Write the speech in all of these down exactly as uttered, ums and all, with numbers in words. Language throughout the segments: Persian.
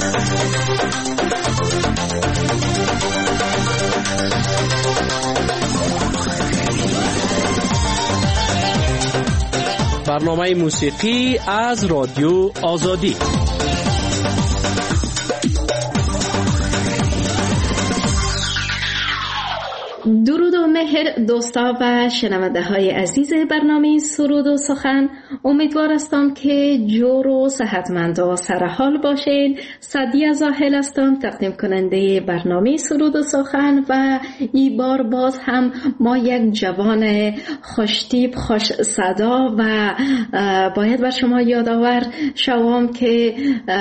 برنامه موسیقی از رادیو آزادی. درود و مهر دوستا و شنونده های عزیز برنامه سرود و سخن، امیدوار هستم که جور و صحتمند و سرحال باشین. سعدیه زاهل هستم، تقدیم کننده برنامه سرود و سخن، و این بار باز هم ما یک جوان خوشتیپ خوش صدا و باید بر شما یادآور شوم که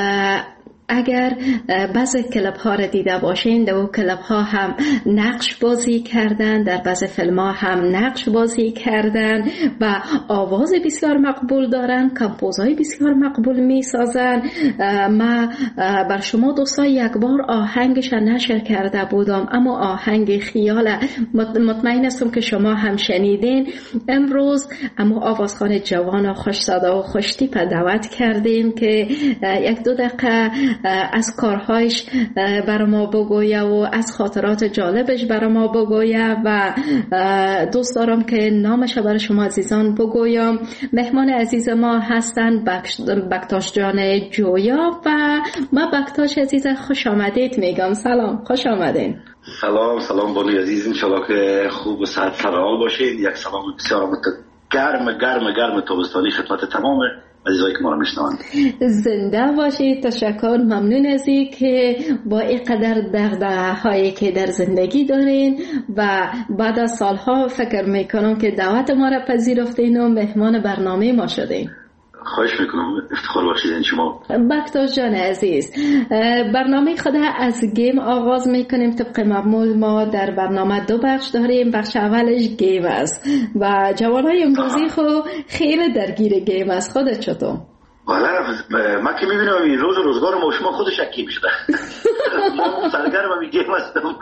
اگر بعضی کلپ ها را دیده باشین، در کلپ ها هم نقش بازی کردن، در بعضی فیلم ها هم نقش بازی کردن و آواز بسیار مقبول دارن، کمپوزهای بسیار مقبول می سازن. ما بر شما دوستان یک بار آهنگش نشر کرده بودم، اما آهنگ خیال، مطمئن هستم که شما هم شنیدین. امروز اما آوازخوان جوان و خوش صدا و خوش تیپ دعوت کردیم که یک دو دقیقه از کارهایش برای ما بگویه و از خاطرات جالبش برای ما بگویه و دوست دارم که نامش برای شما عزیزان بگویم. مهمان عزیز ما هستن بکتاش جان جویا و ما بکتاش عزیز خوش آمدید میگم. سلام، خوش آمدین. سلام سلام بانوی عزیز، انشالله که خوب و صحت سرحال باشید. یک سلام بسیار گرم گرم گرم تابستانی خدمت تمام عزیزایی که ما رو میشنوند. زنده باشید. تشکر، ممنون از این که با اینقدر دغدغه هایی که در زندگی دارین و بعد از سالها فکر میکنم که دعوت ما را پذیرفتین و مهمان برنامه ما شدین. خواهش میکنم، افتخار باشید شما. بکتاش جان عزیز، برنامه خود از گیم آغاز میکنیم. طبق معمول ما در برنامه دو بخش داریم. بخش اولش گیم است و جوانای امروزی خو خیلی درگیر گیم است. خودت چطور؟ والا ما که میبینم این روز روزگار ما شما خودش شکی میشه. ما سرگرم می گیم هستم.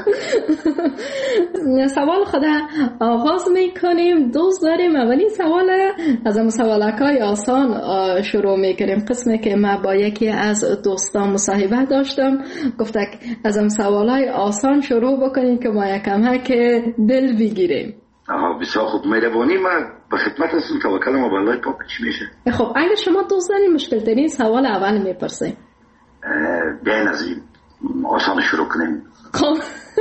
سوال خود آغاز میکنیم. دوست داریم اولین سوال از اون سوالکای آسان شروع میکنیم. قسمی که ما با یکی از دوستان مصاحبه داشتم، گفته از اون سوالای آسان شروع بکنیم که ما یکم که دل بگیریم. آها بسیار خوب، مهربانی. ما به خدمت هستم. توکل ما به الله. پاک چی میشه؟ خب اگه شما دوست دارین مشکل ترین سوال اول میپرسیم. بیاین از این آسان شروع کنیم. خب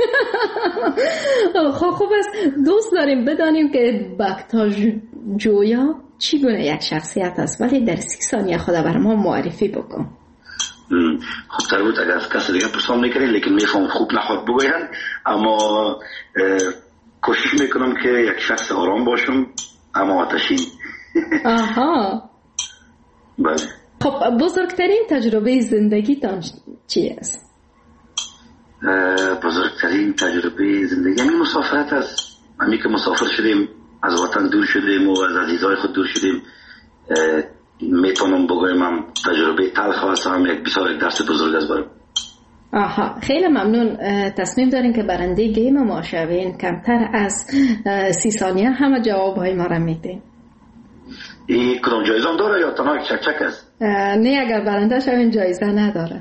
خب خوب است. دوست داریم بدانیم که بکتاش جویا چی گونه یک شخصیت است، ولی در سی ثانیه خود بر ما معرفی بکن. خب تربوت اگر از کس دیگه پرسان نکنید، لیکن میفهم خوب نخواد بگوین، اما کوشش میکنم که یک شخص آرام باشم اما آتشین. آها بله. خب بزرگترین تجربه زندگیتان چی است؟ بزرگترین تجربه زندگی همین مسافرت است. همین که مسافر شدیم، از وطن دور شدیم و از عزیزای خود دور شدیم، میتونم بگویم هم تجربه تلخ است، هم یک بسیار یک درس بزرگ است برام. آها، خیلی ممنون. تصمیم دارین که برنده گیم ما شوین. کمتر از سی ثانیه همه جواب های ما را میدین. این کدام جایزه هم داره یا تنها یک چک چک است؟ نه، اگر برنده شوین جایزه نداره.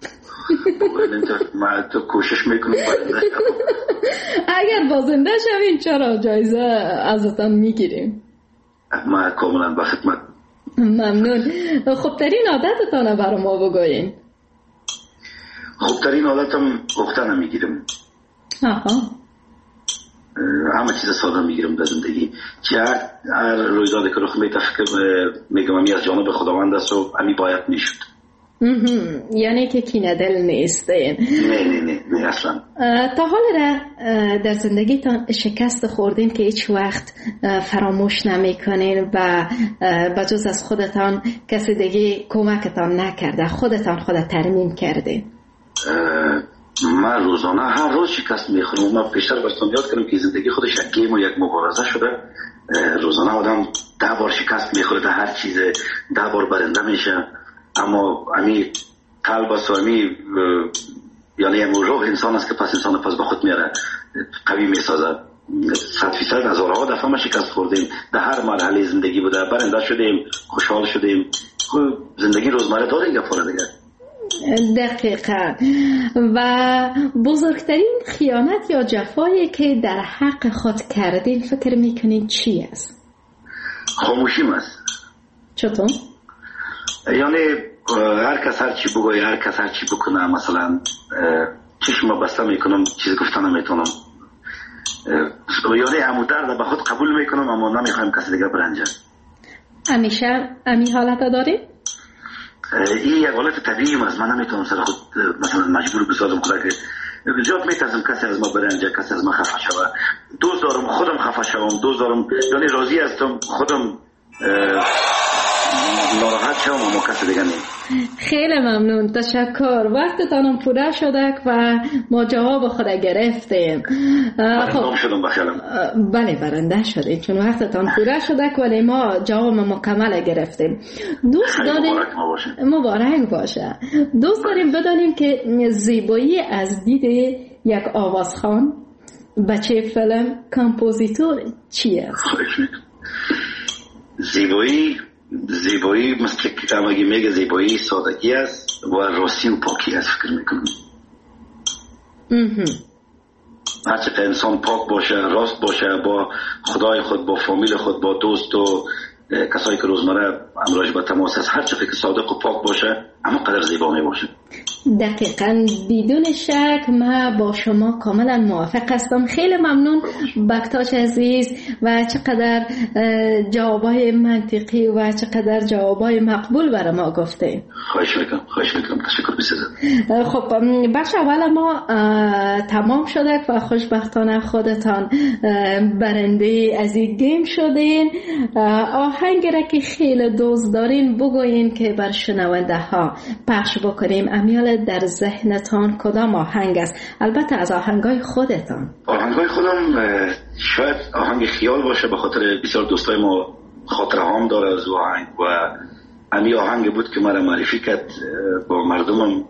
من تو کوشش میکنم برنده. اگر بازنده شوین چرا جایزه ازتان میگیریم. من کاملا به خدمت. ممنون. خب ترین عادتتان برای ما بگوین. خوبترین حالتم گفتن میگیرم. آها. همه چیز ساده میگیرم در زندگی. چه هر رویدادی که رخ میده میگم امی از جانب خداوند است و امی باید میشد. یعنی که کینه دل نیستین؟ نه نه نه نه اصلا. تا حال را در زندگیتان شکست خوردین که هیچ وقت فراموش نمیکنین و بجز از خودتان کسی دیگه کمکتان نکرده، خودتان خودت ترمیم کردین؟ من روزانه هر روز شکست میخورم. من پیشتر براتون یاد کردم که زندگی خودش یک گیم و یک مبارزه شده. روزانه آدم ده بار شکست میخوره در هر چیز، ده بار برنده میشه، اما امی قلب است و امی یعنی امی روح انسان است که پس انسان پس به خود میاره، قوی میسازه. صد فیصد هزارها دفعه ما شکست خوردیم، در هر مرحله زندگی بوده، برنده شدیم، خوشحال شدیم. زندگی روزمره داره گفاره دیگه. دقیقاً. و بزرگترین خیانت یا جفایی که در حق خود کردین فکر میکنین چی است؟ خاموشیم است. چطور؟ یعنی هر کس هر چی بگوی، هر کس هر چی بکنه، مثلا چشم بسته میکنم، چیز گفتن نمیتونم، یعنی همو درد به خود قبول میکنم اما نمیخوایم کسی دیگه برنجه. همیشه امی حالت داری؟ این یک حالت طبیعی است. من نمیتونم سر خود مثلا مجبور بسازم خدا که زیاد میترسم کسی از ما برنجه، کسی از ما خفه شوه. دوست دارم خودم خفه شوم، دوست دارم یعنی راضی هستم خودم ناراحت شوم اما کسی دیگه نیم. خیلی ممنون، تشکر. وقتتانم پوره شده و ما جواب خود گرفتیم. خب شدم بخیرم. بله برنده شدید چون وقتتان پوره شده ولی ما جواب مکمل گرفتیم. دوست داریم مبارک ما باشه. مبارک باشه. دوست داریم بدانیم که زیبایی از دید یک آوازخوان، بچه فیلم، کامپوزیتور چی است؟ زیبایی زیبایی مثل که همگی میگه زیبایی سادگی است و راستی و پاکی است. فکر میکنم هرچه انسان پاک باشه، راست باشه با خدای خود، با فامیل خود، با دوست و کسایی که روزمره امراج به تماس است، هرچه که صادق و پاک باشه اما قدر زیبا می باشه. دقیقاً بدون شک من با شما کاملا موافق هستم. خیلی ممنون بکتاش عزیز و چقدر جوابای منطقی و چقدر جوابای مقبول برای ما گفتین. خواهش میکنم خواهش میکنم تشکر بسیار. خب بخش اول ما تمام شده و خوشبختانه خودتان برنده از این گیم شدین. آهنگی را که خیلی دوست دارین بگوین که بر شنونده ها پخش بکنیم. امیال در ذهنتان کدام آهنگ است؟ البته از آهنگای خودتان. آهنگای خودم شاید آهنگ خیال باشه، به خاطر بسیار دوستای ما خاطره هام داره از آهنگ و امی آهنگ بود که مرا معرفی کرد با مردمم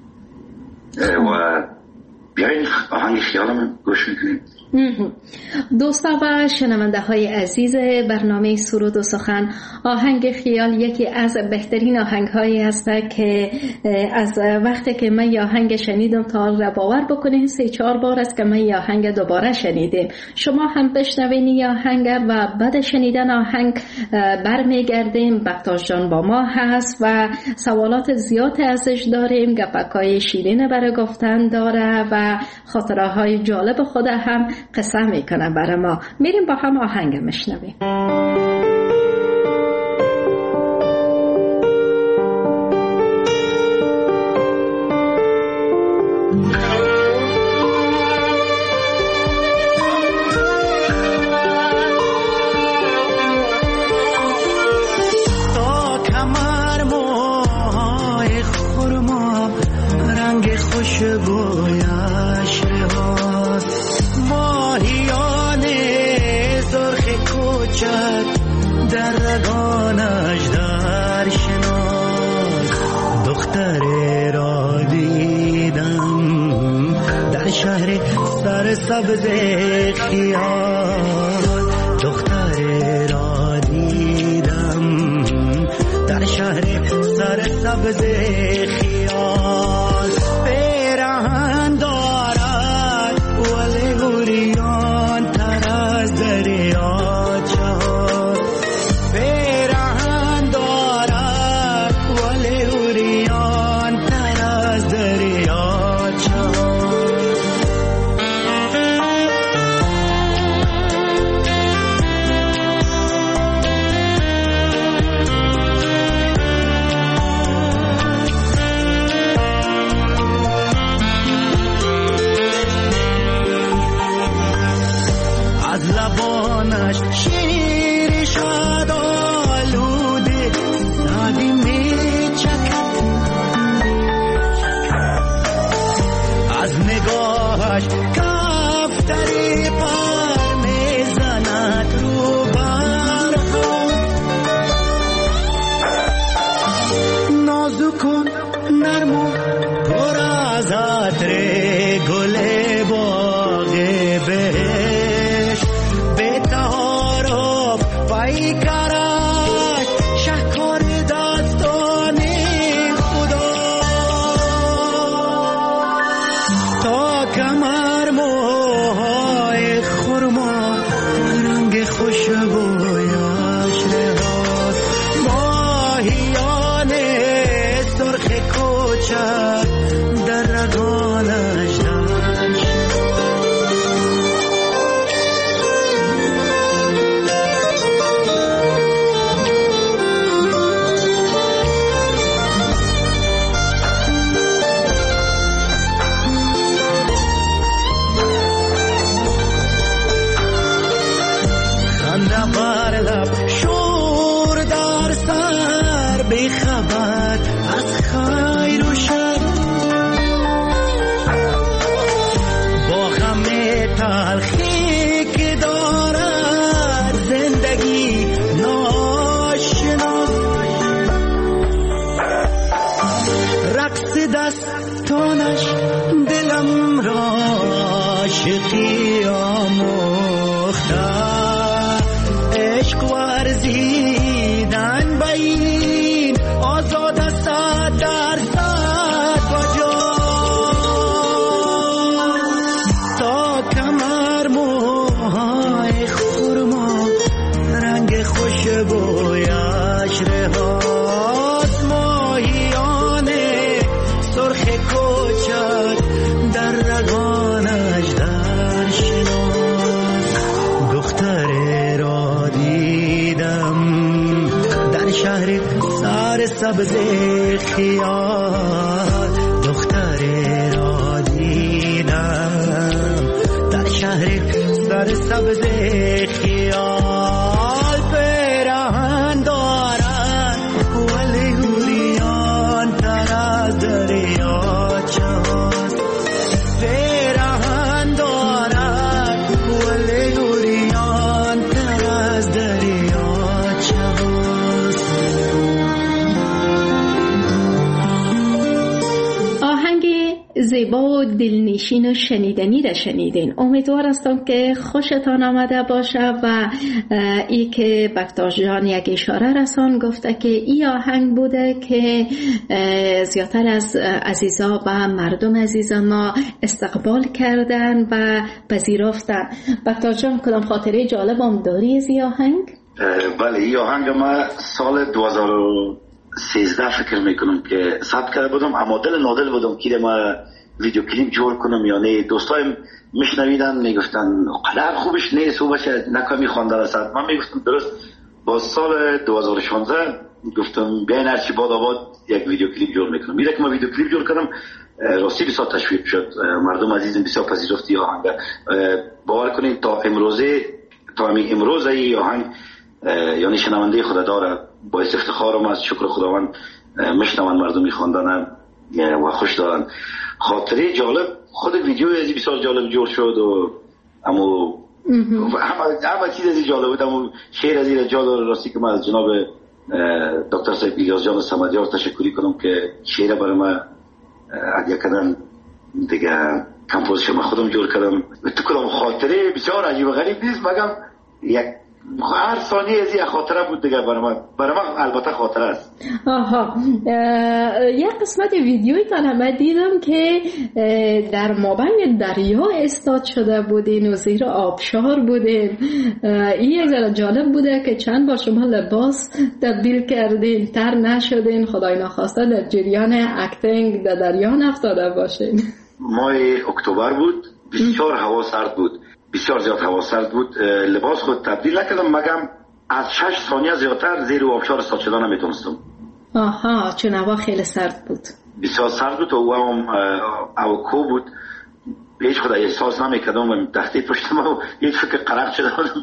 و بیاین آهنگ خیالم گوش میکنیم. دوستا و شنونده های عزیز برنامه سرود و سخن، آهنگ خیال یکی از بهترین آهنگ هایی است که از وقتی که من یا آهنگ شنیدم تا باور بکنین سه چهار بار است که من یا آهنگ دوباره شنیدیم. شما هم بشنوین یا آهنگ و بعد شنیدن آهنگ برمیگردیم. بکتاش جان با ما هست و سوالات زیاد ازش داریم، گپکای شیرین برای گفتن داره و خاطره های جالب خود هم قصه میکنه برای ما. میریم با هم آهنگ میشنویم. تا کمر موهای خرما رنگ خوشبویش در رگانش در شناس دختری را دیدم در شهر سرسبز خیال. دختری را دیدم در شهر سرسبز خیال. پیراهن دارد ولی گریان تر از دریا. شیر شاد آلوده نادی می چکد از نگاهش کفتری پر می زند رو برخون. نازکن نرمو پر از عطر گل باغ بهش پای کارش شهکار داستان خدا. کوچک در رگانش داشت. خنده بر لب شور در سر بی خبر از خیر و شر، با غم تلخی که دارد زندگی ناشنا، رقص دستانش دلم را عاشقی آموخته، عشق ورزیدن به این آزاد صد درصد و جان، تا کمر موهای خرما رنگ خوشبویش رهاست، ماهیان سرخ کوچک در رگانش در شناس. دختر را دیدم در شهر سر سبز خیال، دختر را دیدم در شهر سر سبز خیال، پیراهن دارد ولی اوریان تر از دریاچه هاست، پیراهن دارد ولی اوریان تر از دریاچه هاست. آهنگ زیبا و دلنشین و شنیدنی را شنیدین. امیدوار هستم که خوشتان آمده باشه و ای که بکتاش جان یک اشاره رسان گفته که ای آهنگ بوده که زیادتر از عزیزا و مردم عزیز ما استقبال کردن و پذیرفتن. بکتاش جان کدام خاطره جالب هم داری از ای آهنگ؟ بله، ای آهنگ ما سال دو هزار و سیزده فکر میکنم که ثبت کرده بودم، اما دل نادل بودم که ما ویدیو کلیپ جور کنم یا نه. دوستایم میشنویدن میگفتن قدر خوبش نیست و باشه نکمی خوانده رسد. من میگفتم درست. با سال دو هزار و شانزده گفتم بیاین هرچی باد آباد یک ویدیو کلیپ جور میکنم. میره که ما ویدیو کلیپ جور کردم راستی بسیار تشویق شد، مردم عزیزم بسیار پذیرفتی آهنگ. باور کنید تا امروزه تا همین امروز ای آهنگ یعنی شنونده خود داره. با افتخارم از شکر خداوند میشنون مردم میخواندن و خوش دارن. خاطره جالب خود ویدیو ازی بسیار جالب جور شد و اما همه همه چیز ازی جالب بود. اما شعر ازی را جالب راستی که من از جناب دکتر صاحب الیاس جان صمدیار تشکری کنم که شعر برای من ادیا کردن دیگه کمپوزیشن من خودم جور کردم. تو کدام خاطره بسیار عجیب و غریب نیست مگم یک هر ثانیه از یک خاطره بود دیگه برای من. برای من البته خاطره است. آها، یک قسمت ویدیوی تا من دیدم که در مابین دریا استاد شده بودین و زیر آبشار بودین. این یک ذره جالب بوده که چند بار شما لباس تبدیل کردین تر نشدین، خدای نخواسته در جریان اکتینگ در دریا نفتاده باشین. ماه اکتبر بود، بسیار هوا سرد بود، بسیار زیاد هوا سرد بود. لباس خود تبدیل نکردم مگم از شش ثانیه زیادتر زیر آبشار استاد شدن نمیتونستم. آها، چون هوا خیلی سرد بود. بسیار سرد بود و هم اوکو بود. هیچ خدا احساس نمیکردم و تحتی پشت ما هیچ فکر قرق شده بودم.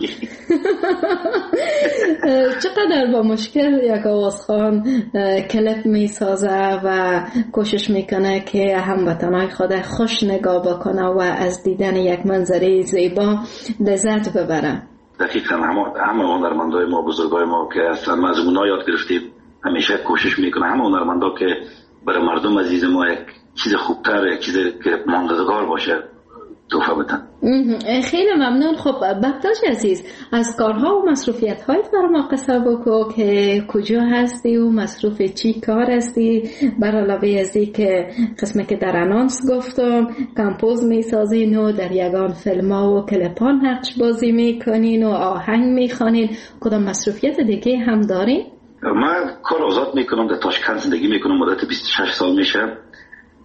چقدر با مشکل یک آوازخوان کلیپ میسازه و کوشش میکنه که هموطنای خود خوش نگاه بکنه و از دیدن یک منظره زیبا لذت ببره. دقیقا همه هنرمندای ما بزرگای ما که اصلا از اونا یاد گرفتیم همیشه کوشش میکنه همه هنرمندا که برای مردم عزیز ما یک چیز خوبتر، یک چیز که ماندگار باشه تحفه بدن. خیلی ممنون. خب بکتاش عزیز، از کارها و مصروفیت هایت برای ما قصه بکو که کجا هستی و مصروف چی کار هستی، بر علاوه از این که قسمه که در انانس گفتم کمپوز میسازین و در یگان فیلم ها و کلپان نقش بازی میکنین و آهنگ میخوانین، کدام مصروفیت دیگه هم دارین؟ من کار آزاد میکنم، در تاشکند زندگی میکنم، مدت بیست و شش سال میشه.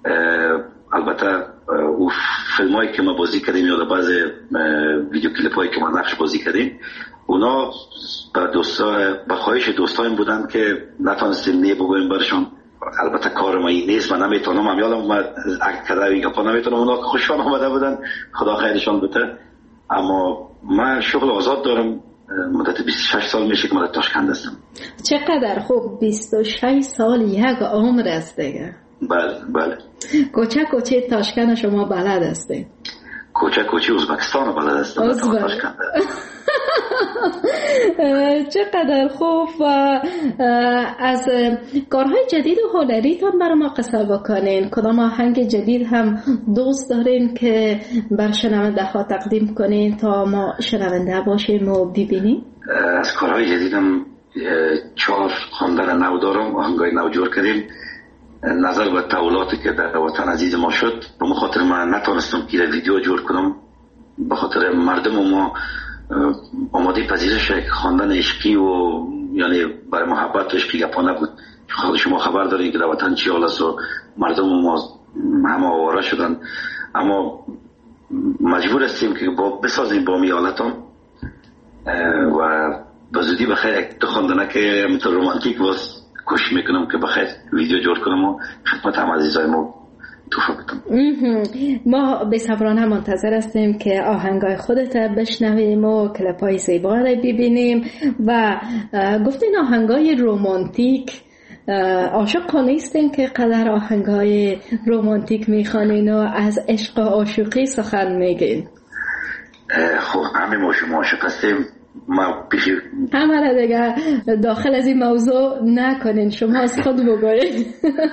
البته او فیلم هایی که ما بازی کردیم یا بعض ویدیو کلیپ هایی که ما نقش بازی کردیم اونا با دوستا با خواهش دوستایم بودن که نتونستیم نه بگویم برشون. البته کار ما این نیست، من نمیتونم، من یادم اومد اکت کردم گپا نمیتونم. اونا خوشحال آمده بودن، خدا خیرشان بده. اما من شغل آزاد دارم، مدت بیست و شش سال میشه که من تاشکند هستم. چقدر خوب، بیست و شش سال یک عمر است دیگه. بله بله. کوچه کوچه تاشکند شما بلد هستید؟ کوچه کوچه ازبکستان بلد هستم. تاشکند. چقدر خوب. و از کارهای جدید و هنریتان برای ما قصه بکنین. کدام آهنگ جدید هم دوست دارین که بر شنونده ها تقدیم کنین تا ما شنونده باشیم و ببینیم؟ از کارهای جدیدم چهار خواندن نو دارم، آهنگای نو جور کردیم. نظر به تحولاتی که در وطن عزیز ما شد، به خاطر من نتونستم که ویدیو جور کنم، به خاطر مردم ما آماده پذیرش خواندن عشقی و یعنی برای محبت و عشقی گپا نبود. خود شما خبر دارید که در وطن چی حال است و مردم ما همه آواره شدن. اما مجبور هستیم که با بسازیم با میالتان و به زودی بخیر دو خواندنه که مثل رومانتیک باز کوشش میکنم که بخیر ویدیو جور کنم و خدمت هم عزیزای ما توفیق بدم. ما به صبرانه منتظر هستیم که آهنگای خودت بشنویم و کلیپای زیبا رو ببینیم. و گفتین آهنگای رومانتیک، عاشق نیستین که قدر آهنگای رومانتیک میخوانین و از عشق و عاشقی سخن میگین؟ خب همه ما شما عاشق هستیم. ما پیشی همه را دیگه داخل از این موضوع نکنین، شما از خود بگوید.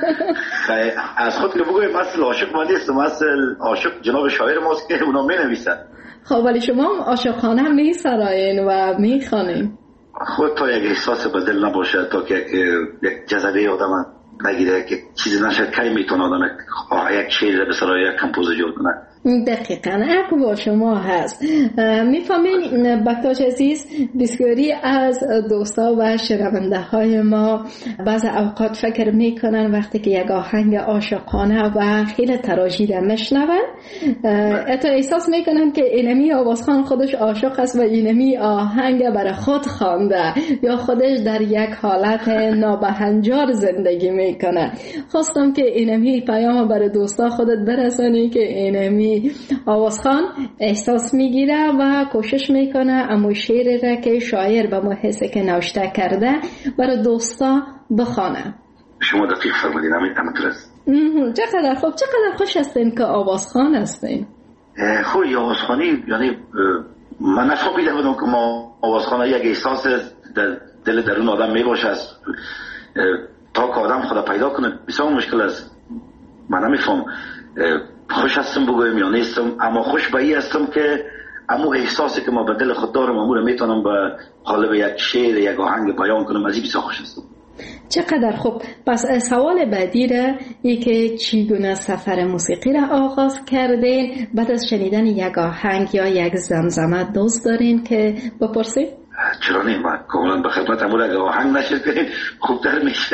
از خود که بگوید مثل عاشق ما نیستم، مثل عاشق جناب شاعر ماست که اونا می نویسن. خب ولی شما عاشقانه هم می سرایین و می خوانین. خود تا یک احساس به دل نباشه، تا که یک جذبه آدم نگیره که چیزی نشه، کی میتونه آدم یک شعر به سرای یک کمپوز جور کنه. دقیقاً حق با شما هست. میفهمین بکتاش عزیز، بسیاری از دوستا و شنونده های ما بعض اوقات فکر میکنن وقتی که یک آهنگ عاشقانه و خیلی تراژیده میشنون، حتی احساس میکنن که اینمی آوازخان خودش عاشق است و اینمی آهنگ برای خود خوانده یا خودش در یک حالت نابهنجار زندگی میکنه. خواستم که اینمی پیام برای دوستا خودت برسانی که اینمی آوازخان احساس میگیره و کوشش میکنه اما شعر را که شاعر به ما حسه که نوشته کرده برای دوستا بخوانه. شما دقیق فرمودین، همینطور است. چقدر خوب، چقدر خوش هستین که آوازخان هستین. خوب آوازخانی، یعنی من نفهمیده بودم که ما آوازخانه یک احساس در دل درون آدم میباشه است تا که آدم خدا پیدا کنه بسیار مشکل است. من نمیفهم خوش هستم بگویم یا نیستم، اما خوش به این هستم که امو احساسی که ما به دل خود دارم امو رو میتونم به حال به یک شعر یک آهنگ بیان کنم. از این بسیار خوش هستم. چقدر خوب. پس سوال بعدی را ای که چگونه سفر موسیقی را آغاز کردین؟ بعد از شنیدن یک آهنگ یا یک زمزمه دوست دارین که بپرسید؟ چرا نیم؟ من کاملا به خدمت امور اگه آهنگ نشد کنین خوبتر میشه.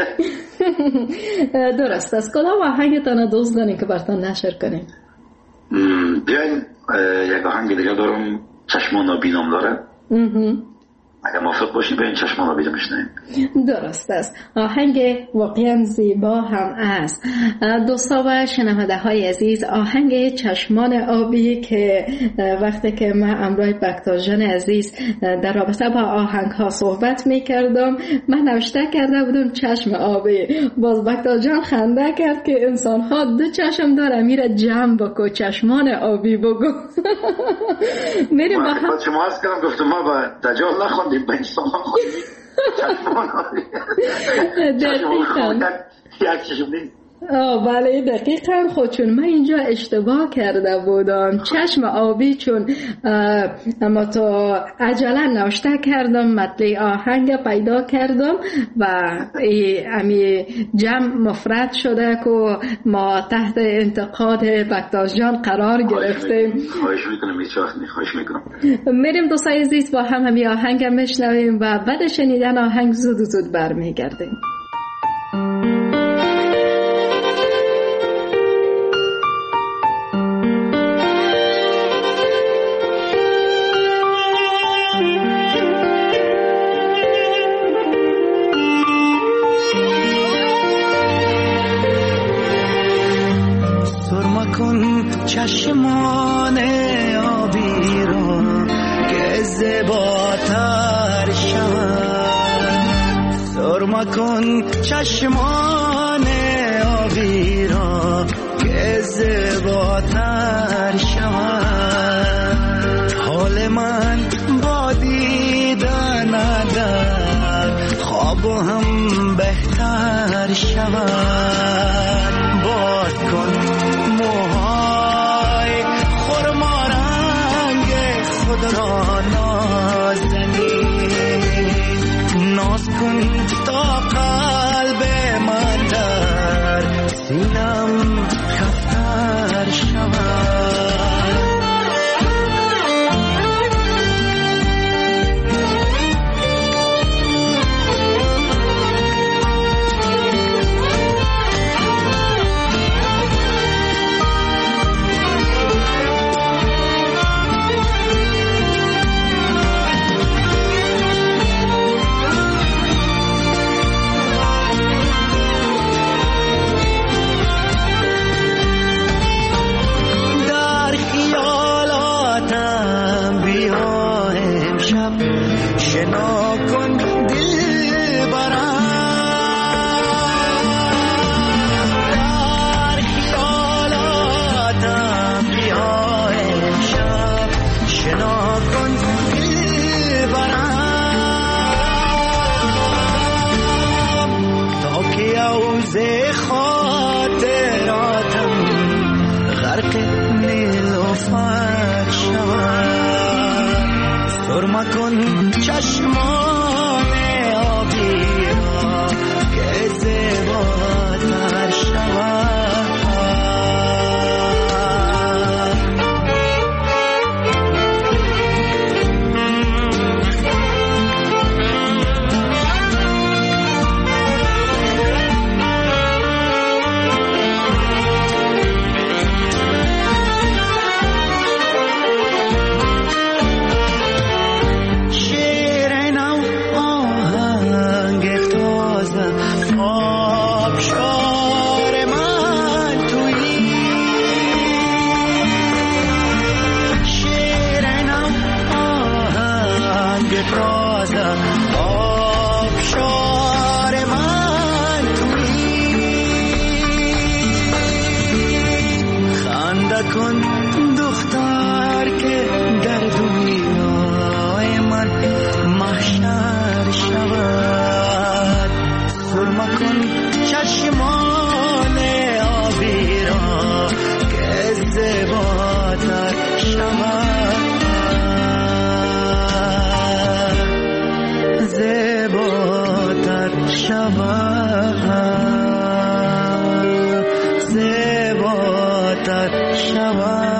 درست است. کدام آهنگتان دوست دارین که براتون نشر کنین؟ بیاین یک آهنگ دیگه دارم، چشمان نابینام داره. اگر موافق باشید بیاین چشمان نابینام بشنویم. درست است. آهنگ واقعا زیبا هم است. دوستا و شنونده های عزیز، آهنگ چشمان آبی که وقتی که من امروز بکتاش جان عزیز در رابطه با آهنگ ها صحبت می کردم، من نوشته کرده بودم چشم آبی. باز بکتاش جان خنده کرد که انسان ها دو چشم داره، میره جمع بکو چشمان آبی بگو. میریم با هم. شما هست کردم گفتم ما با دجال نخوندیم به انسان خوندیم چشمان آبی. دقیقا یک چشم نیست. آه بله دقیقا. خود چون من اینجا اشتباه کرده بودم، چشم آبی، چون اما تو عجله نوشته کردم مطلع آهنگ پیدا کردم و امی جمع مفرد شده که ما تحت انتقاد بکتاش جان قرار گرفتیم. خواهش میکنم میچاخنی خواهش میکنم. میریم دوستای عزیز با هم همی آهنگ میشنویم و بعد شنیدن آهنگ زود زود برمیگردیم. کن چشمان آبی را که زیباتر شود، سرما کن چشمان آبی را که زیباتر شود. حال من با دیدن در خواب هم بهتر شود. باز کن موهای خرما رنگ خود را نازنین، ناز کن تا قلب من در سینم کفتر شود. کن چشمان آبی را که زیباتر شود. کن دختر که در دنیای من محشر شود، سرما کن چشمان آبی را که زیباتر شود، زیباتر شود، زیباتر شود.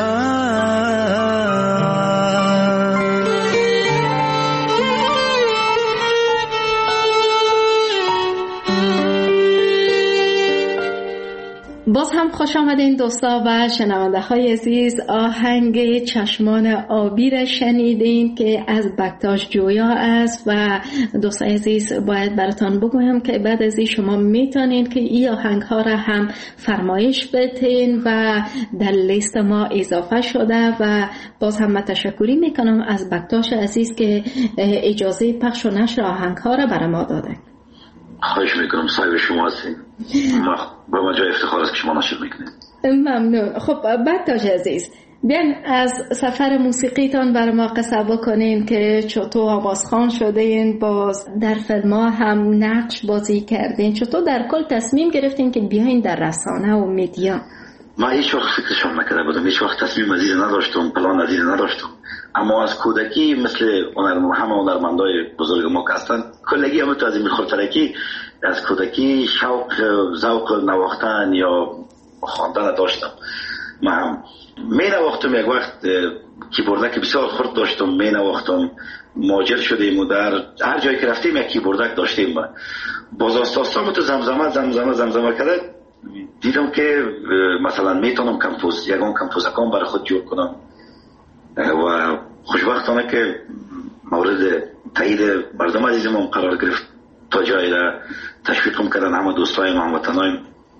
باز هم خوش آمدین دوستا و شنونده های عزیز. آهنگ چشمان آبی را شنیدین که از بکتاش جویا است و دوستای عزیز باید براتان بگویم که بعد از این شما میتونین که این آهنگ ها را هم فرمایش بدین و در لیست ما اضافه شده و باز هم من تشکری میکنم از بکتاش عزیز که اجازه پخش و نشر آهنگ ها را برای ما داده. خواهش میکنم، صاحب شما هستیم، با ما جای افتخار است که شما نشر میکنید. ممنون. خب بکتاش عزیز، بیان از سفر موسیقیتان بر ما قصه بکنین که چطور آوازخوان شدین، باز در فیلم ها هم نقش بازی کردین، چطور در کل تصمیم گرفتین که بیاین در رسانه و میدیا؟ من هیچ وقت فکرشون نکرده بودم، هیچ وقت تصمیم از این نداشتم، پلان از این نداشتم، اما از کودکی مثل همه هنرمندای بزرگ ما که هستن کلگی هم تو از این میخورترکی از کودکی شوق ذوق نواختن یا خواندن داشتم. من می نواختم، یک وقت کیبوردک بسیار خرد داشتم، می نواختم، ماجر شدیم و در هر جایی که رفتیم یک کیبوردک داشتیم. باز آستاستان تو زمزمه زمزمه زمزمه کرده دیدم که مثلا میتونم کمپوز یکان کمپوزکان برای خود جور کنم و خوشبختانه که مورد تایید مردم عزیزم قرار گرفت، تا جایی را تشویقم کردن همه دوستای ما هموطنایم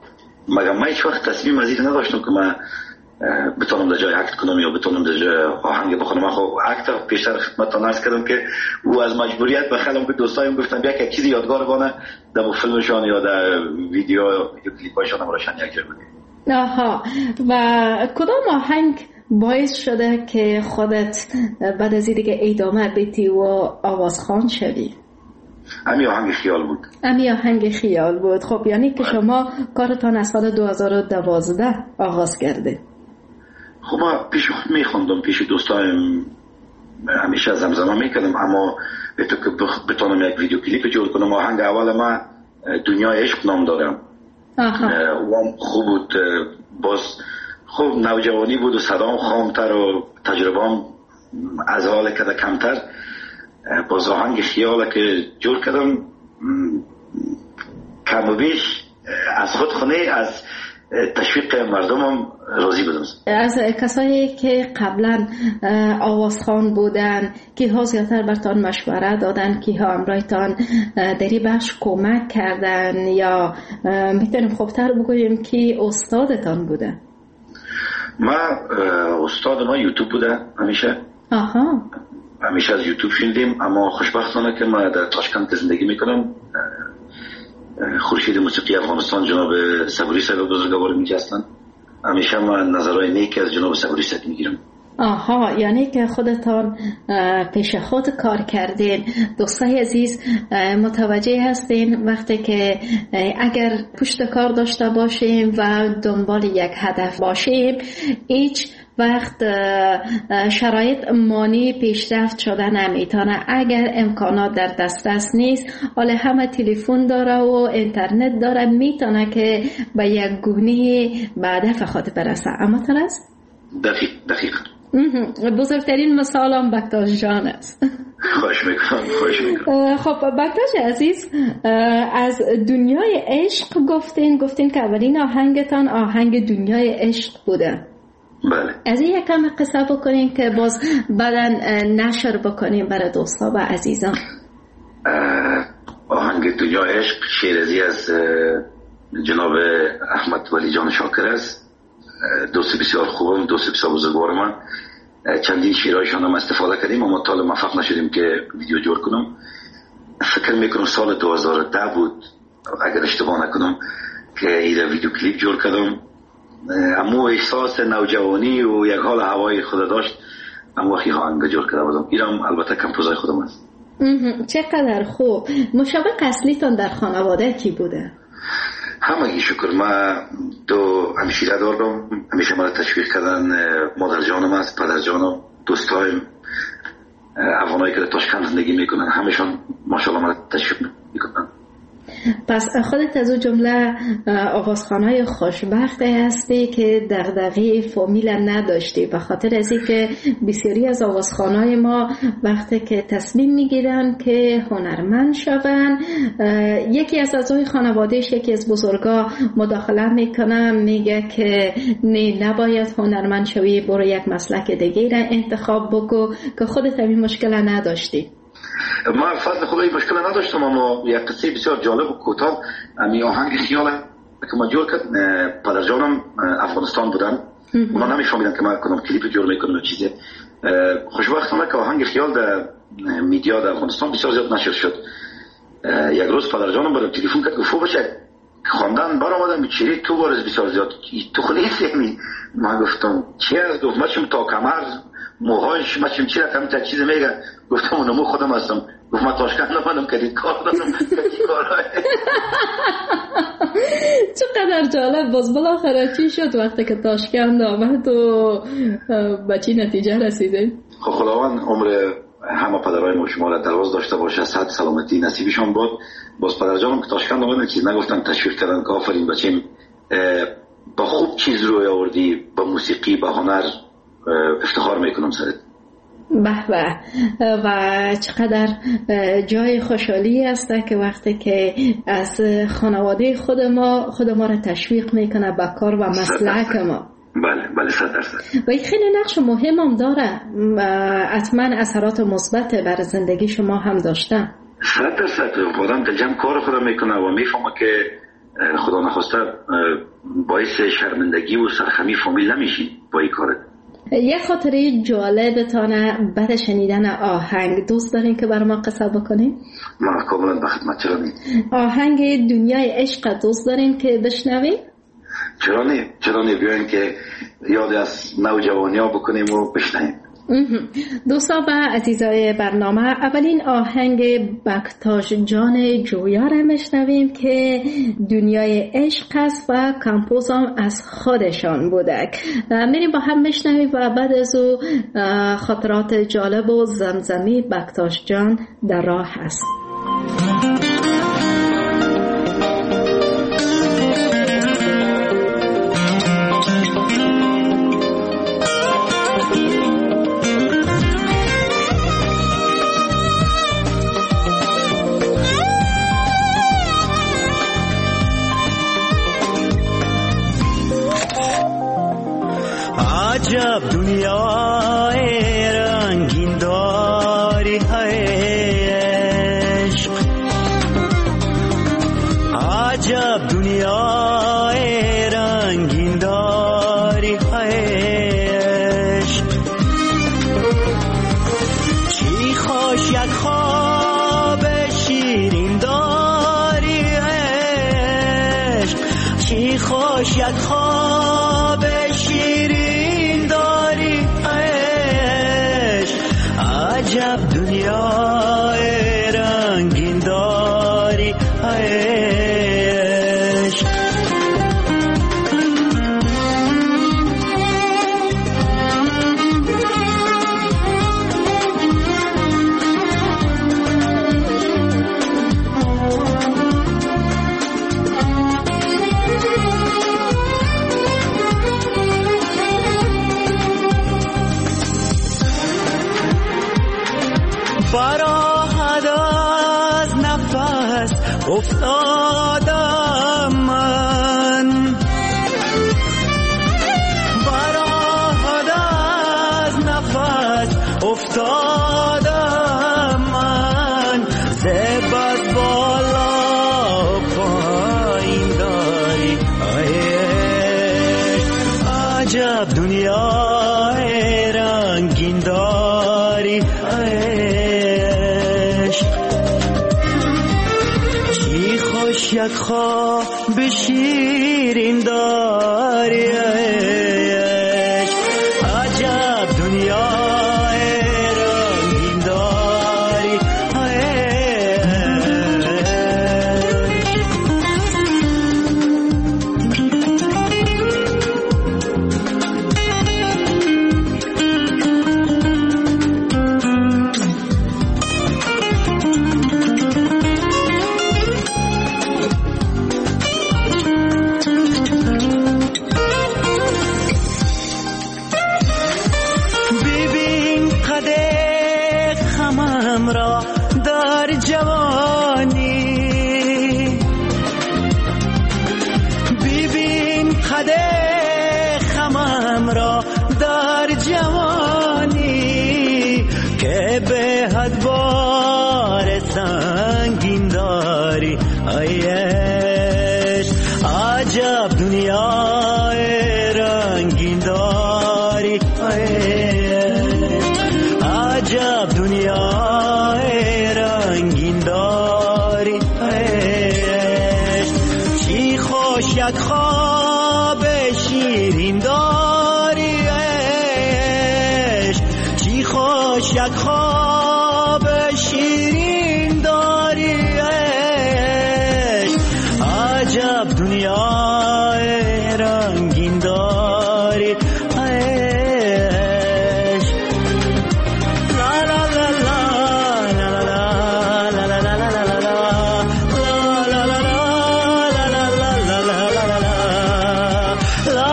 مگر من هیچ وقت تصمیم از این نداشتم که من بتونم در جای اکت کنم یا بتونم در جای آهنگ بخونم. من خب اکت پیشتر خدمتتان عرض کردم که او از مجبوریت بخلم که دوستایم گفتم بیا که چیزی یادگار بانه در فیلمشان یا در ویدیو ویدیو کلیپاشان هم روشن یک جا بگیم. آها. و کدام آهنگ باعث شده که خودت بعد از این دیگه ادامه بدی و آوازخوان شدی؟ امی آهنگ خیال بود. امی آهنگ خیال بود. خب یعنی که شما کارتان از سال دو هزار و دوازده آغاز کرده. خب ما پیش خود میخوندم، پیش دوستایم همیشه زمزمه میکردم، اما به تو که بتونم یک ویدیو کلیپ جور کنم. آهنگ اول ما دنیای عشق نام دارم. و خوب بود. باز خوب نوجوانی بود و صدام خامتر و تجربهام از حال کده کمتر. باز آهنگ خیاله که جور کردم کم و بیش از خود خونه از تشویق مردمم راضی بودم. از کسایی که قبلا آوازخوان بودن که ها زیادتر برتان مشوره دادن، که ها امرایتان دری بخش کمک کردن، یا میتونیم خوبتر بگوییم که استادتان بوده؟ ما استاد ما یوتیوب بوده همیشه. آها. همیشه از یوتیوب شنیدیم، اما خوشبختانه که من در تاشکند زندگی میکنم. خورشید موسیقی افغانستان جناب صبوری صاحب بزرگوار میگه هستن. همیشه من نظرهای نیک از جناب صبوری صاحب میگیرم. آها، یعنی که خودتان پیش خود کار کردین. دوستای عزیز متوجه هستین وقتی که اگر پشت کار داشته باشیم و دنبال یک هدف باشیم، هیچ وقت شرایط مانی پیشرفت شده نمیتونه. اگر امکانات در دسترس نیست، حالا همه تلفن داره و اینترنت داره، میتونه که به یک گونه به هدف خود برسه. اما ترست؟ دقیق دقیق بزرگترین مثال هم بکتاش جان است. خوش میکنم خوش میکنم. خب بکتاش عزیز، از دنیای عشق گفتین گفتین که اولین آهنگتان آهنگ دنیای عشق بوده. بله. از این یکم قصه بکنین که باز بعدا نشر بکنیم برای دوستا و عزیزان. آهنگ دنیای عشق شیرازی از جناب احمد ولی جان شاکر است. دوست بسیار خوبم، دوست بسیار بزرگوار من. چندین شیرایشان هم استفاده کردیم، اما تا موفق نشدیم که ویدیو جور کنم. فکر میکنم سال دو هزار و ده بود اگر اشتباه نکنم که این ویدیو کلیپ جور کردم. اما احساس نوجوانی و یک حال هوای خود داشت، اما وقتی آهنگ جور کرده بودم. اینم البته کمپوزای خودم است. چقدر خوب. مشابه اصلیتون در خانواده کی بوده؟ همگی شکر. من دو همشیره دارم، همیشه مرا تشویق کردن. مادر جانم است، پدر جانم، دوستایم افغانایی که در تاشکند زندگی میکنن، همشون ماشاءالله مرا تشویق میکنن. پس خودت از اون جمله آوازخوانای خوشبخت هستی که دغدغه فامیل نداشتی، به خاطر از اینکه بسیاری از آوازخوانای ما وقتی که تصمیم میگیرن که هنرمند شون، یکی از اعضای خانوادهش، یکی از بزرگا مداخله میکنه، میگه که نه نباید هنرمند شوی، برو یک مسلک دیگه را انتخاب بکو، که خودت همین مشکل نداشتی. ما فضل خدا این مشکل نداشتم، اما یک قصه بسیار جالب و کوتاه. امی آهنگ خیال که ما جور کرد، پدر جانم افغانستان بودن، اونا نمیفهمیدن که ما کنم کلیپ جور میکنم و چیزی. خوشبختانه که آهنگ خیال در میدیا در افغانستان بسیار زیاد نشر شد. یک روز پدر جانم برام تلفن کرد، گفت بچه خواندن برآمدم چیری تو بارز بسیار زیاد تو خلیت یعنی. ما گفتم چی است؟ گفت مچم تا کمر موهایش مچم چی رقم تا چیز میگه. گفتم اونمو خودم هستم. گفت ما تاشکند نمانم کردید کار دارم کردید کارهای. چقدر جالب. باز بالاخره چی شد وقتی که تاشکند آمد و به چی نتیجه رسیده؟ خب خداوند عمر همه پدرای ما شما را دراز داشته باشه، صحت سلامتی نصیبشان باد. باز پدر جانم که تاشکند آمدن چیز نگفتن، تشویق کردن که آفرین بچیم با خوب چیز روی آوردی، با موسیقی، با هنر افتخار میکنم سرت. به به. و چقدر جای خوشحالی است که وقتی که از خانواده خود ما خود ما را تشویق میکنه به کار و مسلک ما. بله بله صد درصد. و این خیلی نقش مهم هم داره، حتما اثرات مثبت بر زندگی شما هم داشته. صد درصد. آدم دلجم کار خودم میکنه و میفهمه که خدا نخواسته باعث شرمندگی و سرخمی فامیل نمیشین با این کارت. یه خاطره جالبتانه بعد شنیدن آهنگ دوست دارین که برای ما قصه بکنین؟ من کاملا به خدمت. چرا نی؟ آهنگ دنیای عشق دوست دارین که بشنوین؟ چرا نی؟ چرا نی؟ بیاین که یاد از نوجوانی ها بکنیم و بشنویم. دوستان و عزیزای برنامه، اولین آهنگ بکتاش جان جویا را میشنویم که دنیای عشق است و کمپوز هم از خودشان بوده. میریم با هم میشنویم و بعد از او خاطرات جالب و زمزمی بکتاش جان در راه هست. عجب دنیای رنگین داری عشق، عجب دنیای رنگین داری عشق، چی خوش یک خواب شیرین داری عشق، چی خوش یک خواب شیرین داری عشق، عجب دنیای رنگین داری عشق. فراهد از نفس افتادم من، فراهد از نفس افتادم من، زب از بالا پایین داری عجب دنیای رنگین داری یک خواب شیرین داری عجب دنیای رنگین داری عجب دنیای رنگین داری عجب دنیای رنگین داری چی خوش یک خواب شیرین داری چی خوش یک خواب شیرین داری عجب دنیای رنگین داری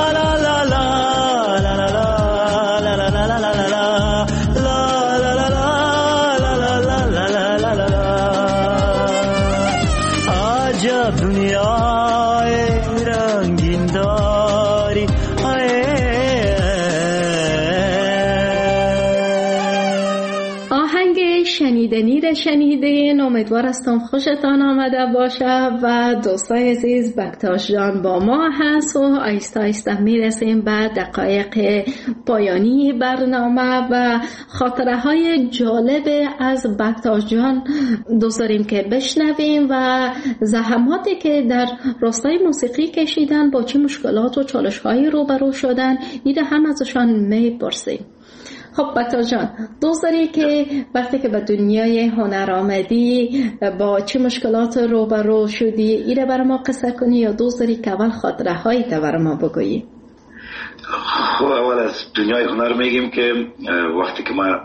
la la la که شنیدین امیدوار هستم خوشتان آمده باشه و دوستای عزیز بکتاش جان با ما هست و آیسته آیسته میرسیم به دقایق پایانی برنامه و خاطره های جالب از بکتاش جان دوست داریم که بشنویم و زحماتی که در راستای موسیقی کشیدن، با چه مشکلات و چالش هایی روبرو شدن، ایده هم ازشان میپرسیم. خب بکتاش جان، دوست داری که وقتی که به دنیای هنر آمدی با چه مشکلات روبرو شدی ایره برای ما قصه کنی یا دوست داری که اول خاطره هایی تا برای ما بگویی؟ خب اول از دنیای هنر میگیم که وقتی که ما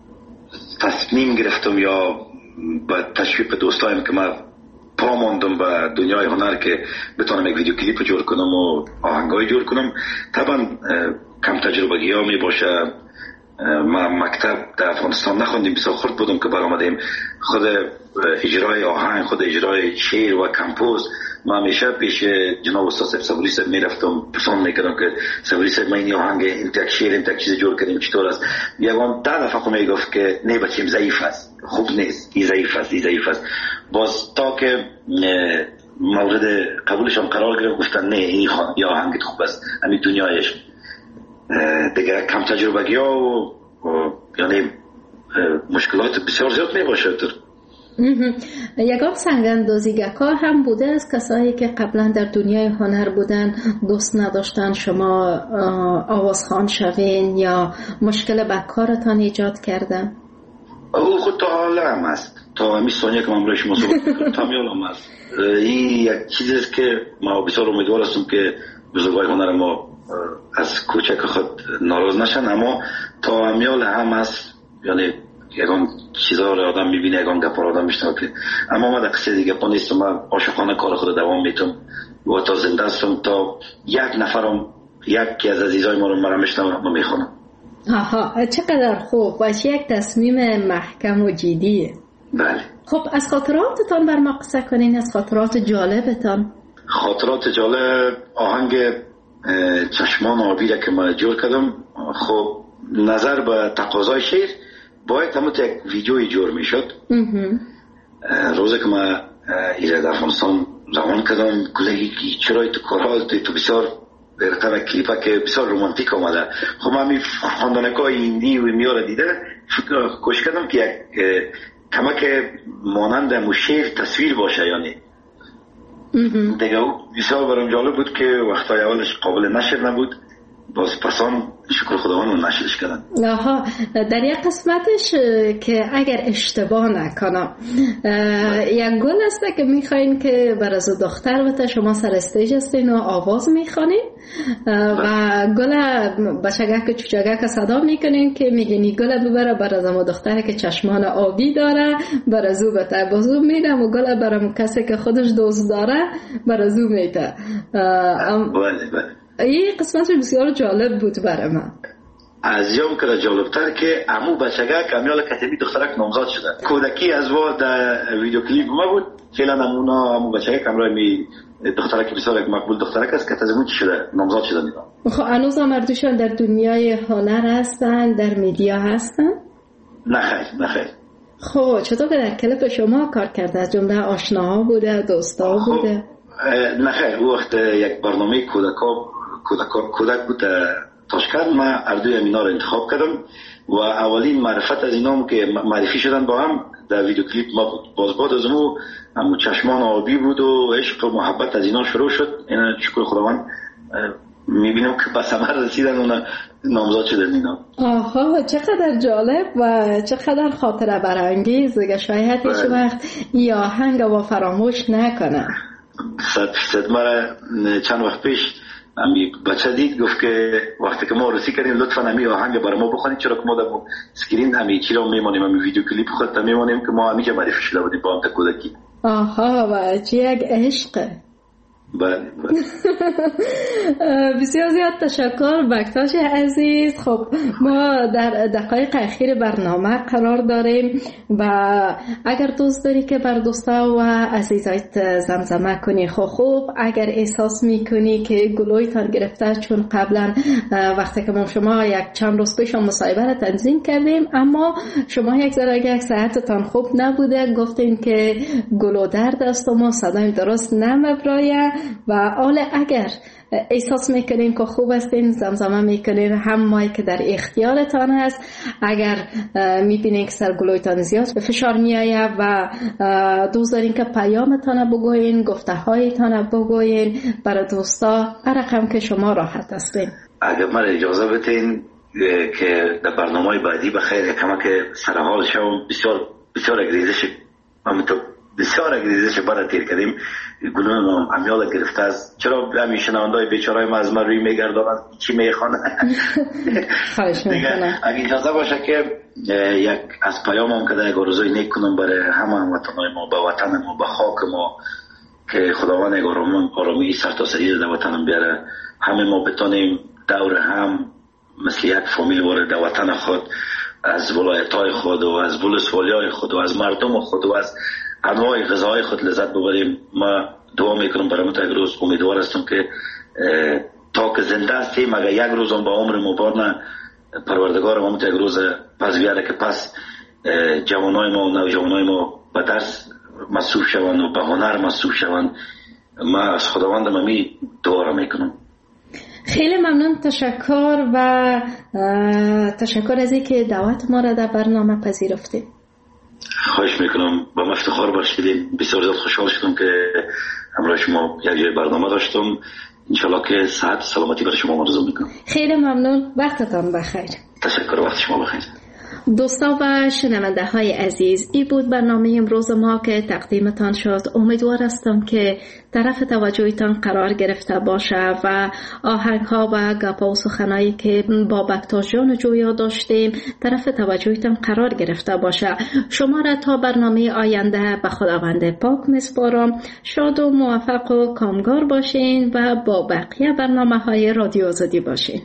تصمیم گرفتم یا با تشویق دوستایم که ما پا ماندم به دنیای هنر که بتونم یک ویدیو کلیپ جور کنم و آهنگای جور کنم، طبعا کم تجربگی ها می باشه. ما مکتب در افغانستان نخوندیم، بسیار خرد بودم که برآمدیم. خود اجرای آهنگ، خود اجرای شعر و کمپوز ما همیشه پیش جناب استاد صبوری صاحب میرفتم، پرسان میکردم که صبوری صاحب ما این آهنگ این تک شعر این تک چیز جور کردیم چطور است؟ یگان ده دفعه خود میگفت که نه بچیم ضعیف است، خوب نیست، این ضعیف است، این ضعیف است. باز تا که مورد قبولشان قرار گرفت گفتن نه این آهنگ خوب است، همین دنیایش. دیگه کم تجربگی ها و, و یعنی مشکلات بسیار زیاد می باشه. یگان سنگ‌اندازیگاه هم بوده از کسایی که قبلا در دنیای هنر بودن دوست نداشتن شما آوازخوان شوین یا مشکل به کارتان ایجاد کردن؟ او خود تا حالا هم هست، تا همی ثانیه که من برای شما صحبت تا میال هم هست. این یک چیزی است که ما بسیار امیدوار هستم که بزرگای هنر ما از کوچک خود ناراض نشن، اما تا همیال هم هست. یعنی یکان چیزها رو آدم میبینه، یکان گپا رو آدم میشنه که اما ما در قصه دیگه پا نیستم. من عاشقانه کار خود دوام میتم و تا زنده هستم تا یک نفرم یکی از عزیزای ما رو مرا میشنم ما میخونم. آها، چقدر خوب و یک تصمیم محکم و جدیه. بله. خب از خاطراتتان بر ما قصه کنین، از خاطرات جالبتان. خاطرات جالب آهنگ چشمان آبی را که من جور کردم. خب نظر به تقاضای شعر باید همون یک ویدیوی جور می شد. روزی که من ایره در افغانستان روان کردم گلهی چرای تو کارها تو بسیار برقم کلیپه که بسیار رومانتیک آمده. خب من می خاندانکای ایندی و میاره دیده فکر کوشش کردم که یک کمک مانند مو شعر تصویر باشه. یعنی دیگه بسیار برام جالب بود که وقتای اولش قابل نشر نبود، باز پسان شکر خداوند رو نشرش کردن. آها، در یک قسمتش که اگر اشتباه نکنم یک گل است که میخواین که بر از دختر بته شما سر استیج هستین و آواز میخوانین و گل بچگک چوچگک صدا میکنین که میگین گل ببره بر از ما دختره که چشمان آبی داره بر از او بته بازو میدم و گل برام کسی که خودش دوست داره بر از او میته. بله بله، این قسمت بسیار جالب بود برای من. از یام که جالبتر که امو بچگک امیال کتبی دخترک نامزاد شده. کودکی از وار در ویدیو کلیپ ما بود. فعلا نمونا امو بچگک امرای می دخترک بسیار یک مقبول دخترک است که تازه چی شده نامزاد شده میدونم. خب هنوز مردوشان در دنیای هنر هستن، در میدیا هستن؟ نه خیر نه خیر. خب چطور که در کلیپ شما کار کرده؟ از جمله آشناها بوده، دوستا بوده؟ نه خیر، او وقت یک برنامه کودکا کودک کودک بود تاشکند. من اردوی اینا رو انتخاب کردم و اولین معرفت از اینام که معرفی شدن با هم در ویدیو کلیپ ما بود. باز بعد از اون هم چشمان آبی بود و عشق و محبت از اینا شروع شد. اینا شکر خداوند میبینم که به ثمر رسیدن و نامزاد شدن اینا. آها، چقدر جالب و چقدر خاطره برانگیز. شاید هیچ وقت این آهنگ رو فراموش نکنم. صد فیصد. مرا چند وقت پیش امی بچه دید گفت که وقتی که ما رسی کردیم لطفاً امی آهنگ برای ما بخونید، چرا که ما در اسکرین امی چی رو میمانیم، امی ویدیو کلیپ خودتا میمانیم که ما امی که معرفی شده بودیم با هم تا کودکی. آها، و چه یک عشقه. بله بله. بسیار زیاد تشکر بکتاش عزیز. خب ما در دقایق اخیر برنامه قرار داریم و اگر دوست داری که بر دوستا و عزیزایت زمزمه کنی خب خوب، اگر احساس میکنی که گلویتان گرفته، چون قبلا وقتی که ما شما یک چند روز پیش مصاحبه را تنظیم کردیم اما شما یک ذره یک صحتتان خوب نبوده، گفتین که گلو درد است و ما صدایم درست نمیبرایه و حالا اگر احساس میکنین که خوب هستین زمزمه میکنین، هم مایی که در اختیارتان هست. اگر میبینین که سرگلویتان زیاد به فشار میایه و دوست دارین که پیامتان بگوین، گفته هایتان بگوین برای دوستا، رقم که شما راحت هستین. اگر من اجازه بدین که در برنامه بعدی بخیر کمک سرحال شوم، بسیار بسیار اگریزش همینطور بسیار اگریزش برای تیر کردیم. گلویم امیال گرفته است. چرا همین شنوندای بیچارای ما از من روی میگردانند چی میخوانه؟ خواهش میکنم اگه اجازه باشه که یک از پیامم که در یک آرزوی نیک کنم برای همه هموطنای ما، به وطن ما، به خاک ما، که خداوند یک آرامی سرتاسری در وطنم بیاره. همه ما بتونیم دور هم مثل یک فامیل وارد در وطن خود، از ولایت‌های خود و از ولسوالی‌های خود و از مردم خود و از انواع غذاهای خود لذت ببریم. ما دعا میکنم برای مت یک روز امیدوار هستم که تا که زنده هستیم، اگر یک روز هم با عمر مبارن پروردگار ما مت یک روز پس بیاره که پس جوانای ما و نوجوانای ما به درس مصروف شوند و به هنر مصروف شوند. ما از خداوند ممی دعا را میکنم. خیلی ممنون، تشکر و تشکر از اینکه دعوت ما را در برنامه پذیرفتید. خواهش میکنم، با افتخار باشید. بسیار زیاد خوشحال شدم که همراه شما یک جای برنامه داشتم. انشالله که صحت و سلامتی برای شما آرزو میکنم. خیلی ممنون، وقتتان بخیر. تشکر، وقت شما بخیر. دوستا و شنونده های عزیز، این بود برنامه امروز ما که تقدیمتان شد. امیدوار هستم که طرف توجهتان قرار گرفته باشه و آهنگ ها و گپا و سخنایی که با بکتاش جان جویا داشتیم طرف توجهتان قرار گرفته باشه. شما را تا برنامه آینده به خداوند پاک میسپارم. شاد و موفق و کامگار باشین و با بقیه برنامه های رادیو آزادی باشین.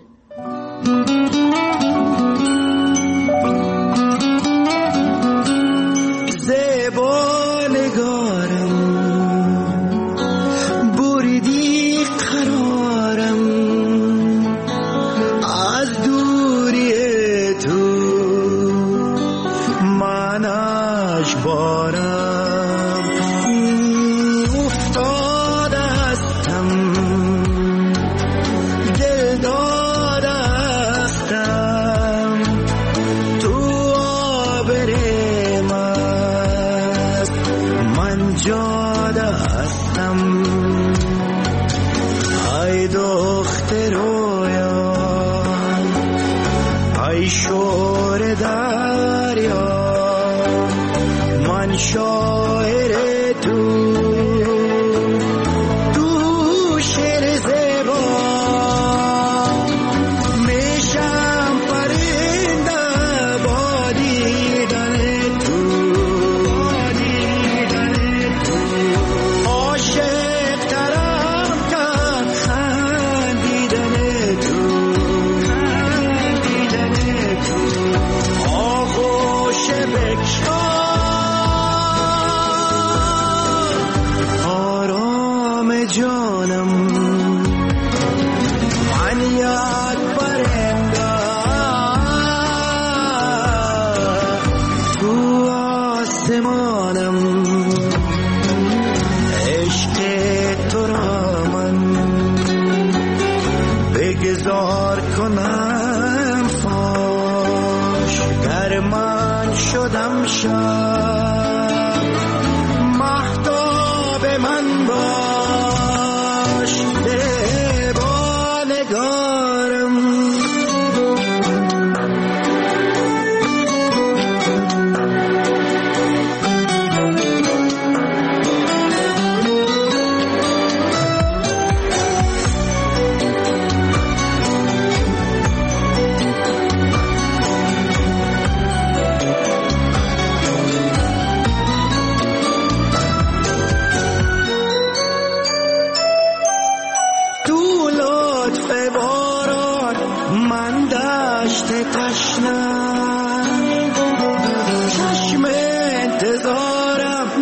من دشت تشنم، چشم انتظارم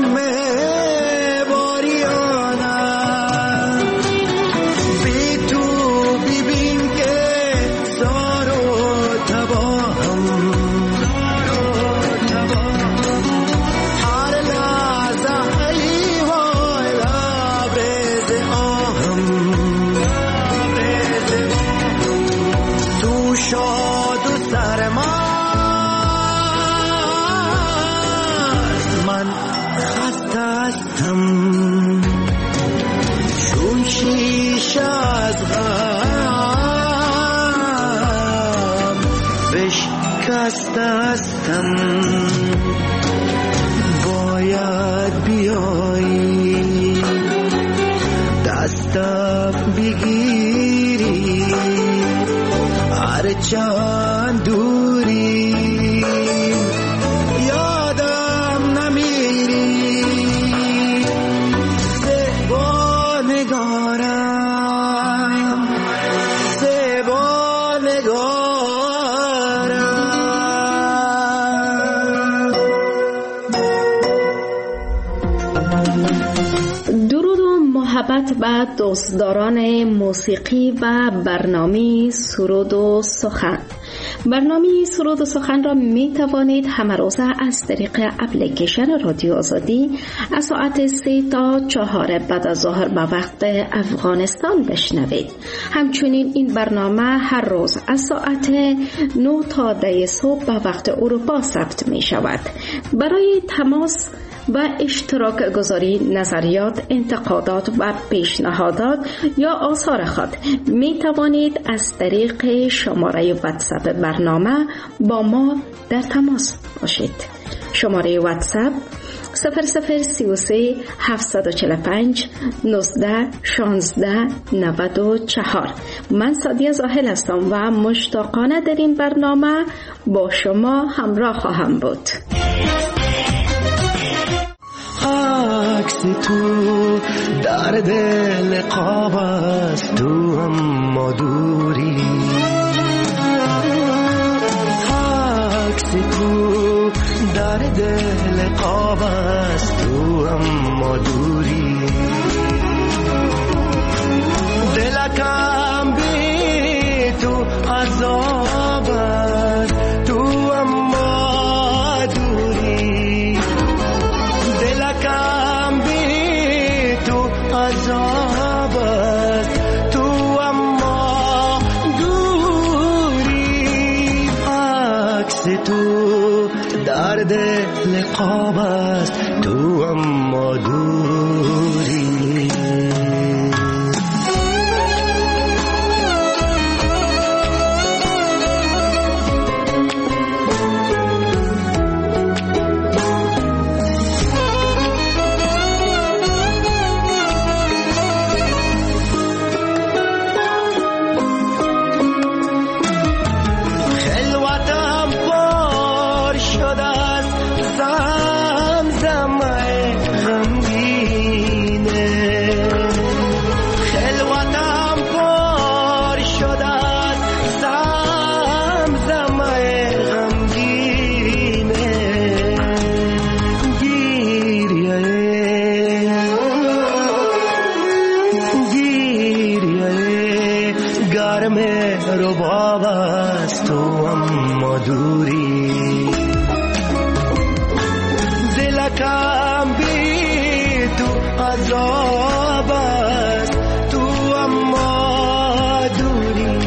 میباریانم، بی تو ببین که زار و تباهم، هر لحظه ای وای لبریز آهم، تو شاد و سرمست، من خسته هستم چون شیشه از غم، بشکسته هستم باید بیایی دستم بگیری هرچند دوری یادم نمیری، زیبا نگارم زیبا نگارم. درود و محبت به دوستداران موسیقی و برنامه سرود و سخن. برنامه سرود و سخن را می توانید همه روزه از طریق اپلیکیشن رادیو آزادی از ساعت سه تا چهار بعد از ظهر به وقت افغانستان بشنوید. همچنین این برنامه هر روز از ساعت نه تا ده صبح به وقت اروپا ثبت می شود. برای تماس و اشتراک گذاری نظریات، انتقادات و پیشنهادات یا آثار خود می توانید از طریق شماره واتساپ برنامه با ما در تماس باشید. شماره واتساپ صفر صفر سی و سه هفتصد و چهل و پنج نوزده شانزده نود و چهار. من سادیه زاهل هستم و مشتاقانه در این برنامه با شما همراه خواهم بود. عکس تو در دل قاب است، تو اما دوری، عکس تو در دل قاب است، تو اما دوری، دلکم بی تو عذاب است، تو اما دوری، دلکم بی تو عذاب است، تو اما دوری، عکس تو در دل قاب است، تو اما دوری. رباب است، تو اما دوری، دلکم بی تو عذاب است، تو اما دوری،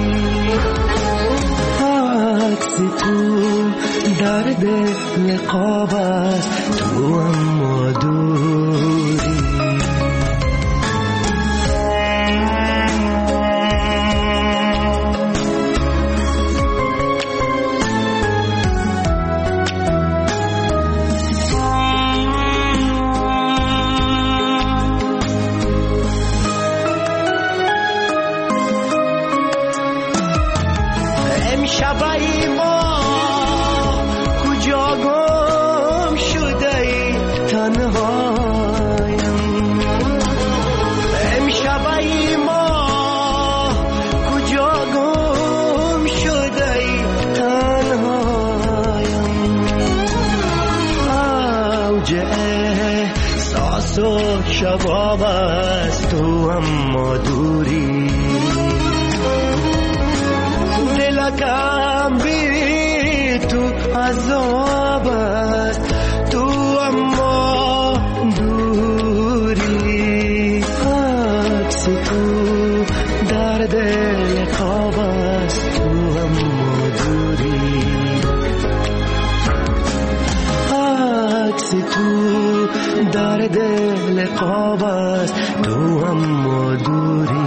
عکس تو در دل قاب است، تو اما دوری. شبای ما کجا گم شده ای تنهایم، امشبای ما کجا گم شده شباب از تو اما دوری دلکم بی تو عذاب است تو اما دوری عکس تو در دل خواب است تو اما دوری عکس تو در دل خواب است تو اما دوری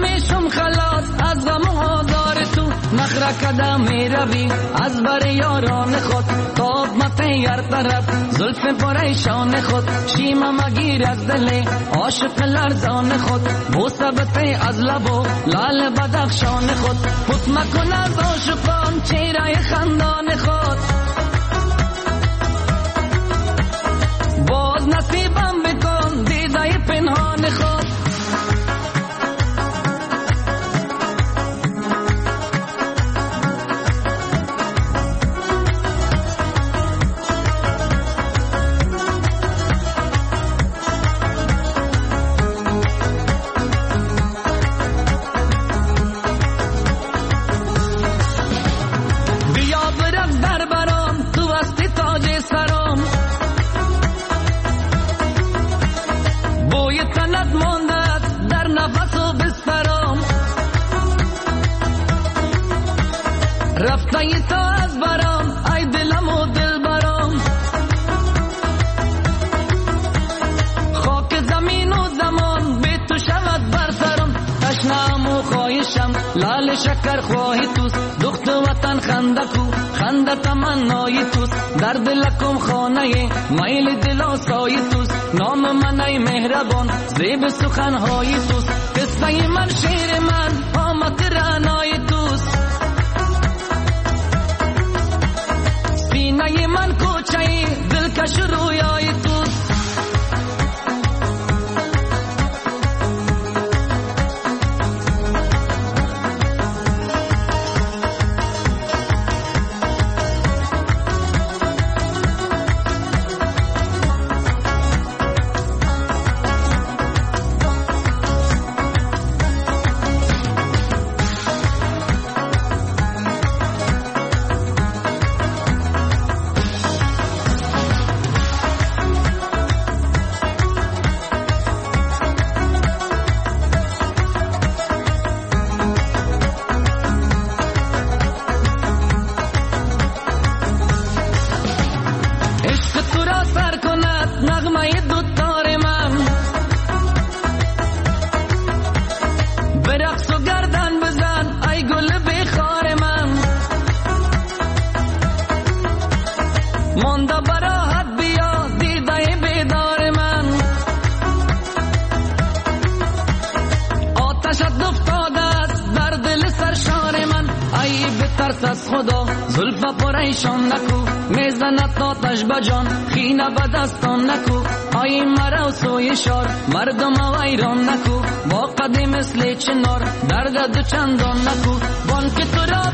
میشم خلاص از غم و آزار تو. نخره کده می روی از بر یاران خود، تاب متیر طرف زلف پریشان خود. شیمه مگیر از دل عاشق لرزان خود، بوسه بته از لب و لال بدخشان خود. پت مکن از عاشقان چهره خندان خود، باز نصیبم بکن دیده پنهان خود. رفته تو از برام ای دلم و دل برام، خاک زمین و زمان به تو شود بر سرم. تشنم و خواهشم لال شکر خواهی توست، دخت وطن خندکو خنده تمنای توست. در دلکم خانه میل دل آسای توست، نام من ای مهربان زیب سخنهای توست. قصه من شعر من آمد رعنای توست، سینه من کوچه دلکش رویای توست. از خدا زلفا پریشان نکو، میزند آتش بجان خینه بدستان نکو. آی مرا و سوی شار مردم ویران نکو، با قدی مثل چنار درد دو چندان نکو. بان که تو را